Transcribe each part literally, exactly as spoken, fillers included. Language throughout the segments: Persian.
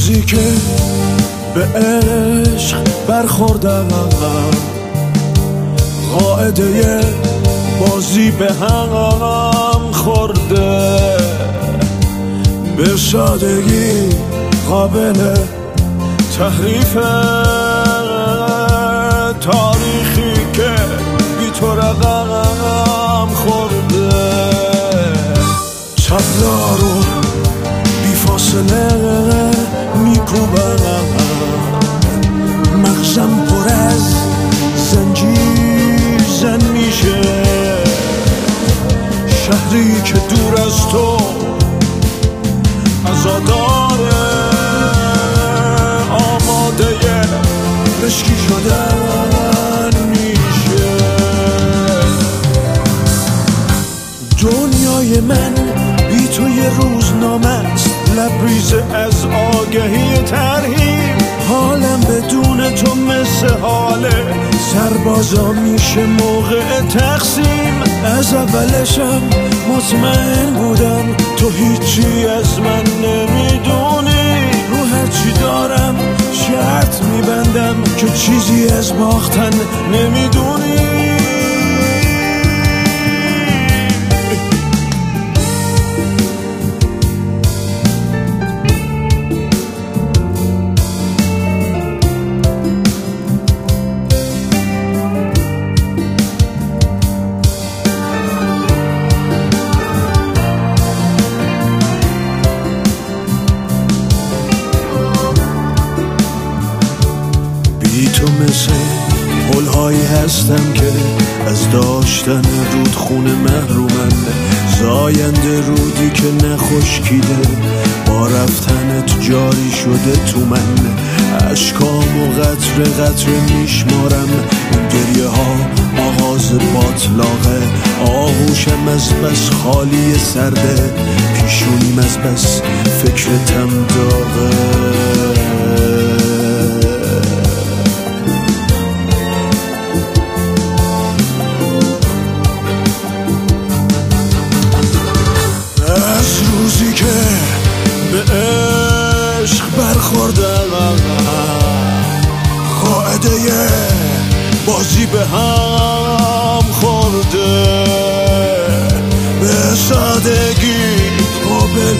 روزی که به عشق برخوردم، قاعده بازی به هم خورده، به سادگی قابل تحریفه، تاریخی که بی تو رقم خورده، تبلا رو بی فاصله میکوبم، مغزم پر از زنجیر زن میشه، شهری که دور از تو عزاداره، آماده مشکی شدن میشه. دنیای من بی تو یه روزنامه است، لبریز از آگهی ترهیم، حالم بدون تو مثل حاله سربازا میشه موقع تقسیم. از اولشم مطمئن بودم تو هیچی از من نمیدونی، رو هرچی دارم شرط میبندم که چیزی از باختن نمیدونی. بی تو مثل پل‌هایی هستم که از داشتن رودخونه محرومن، زاینده رودی که نخشکیده با رفتنت جاری شده تو من، اشکام و قطره قطره میشمارم، این گریه ها آغاز باطلاقه، آغوشم از بس خالی سرده، پیشونیم از بس فکرتم داغه. روزی که به عشق برخوردم، قاعده بازی به هم خورده، به سادگی قابل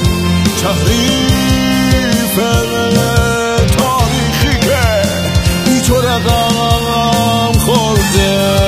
تحریف، تاریخی که بی تو رقم خورده.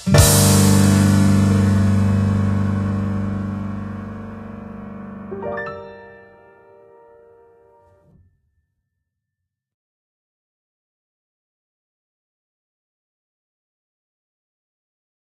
Bye.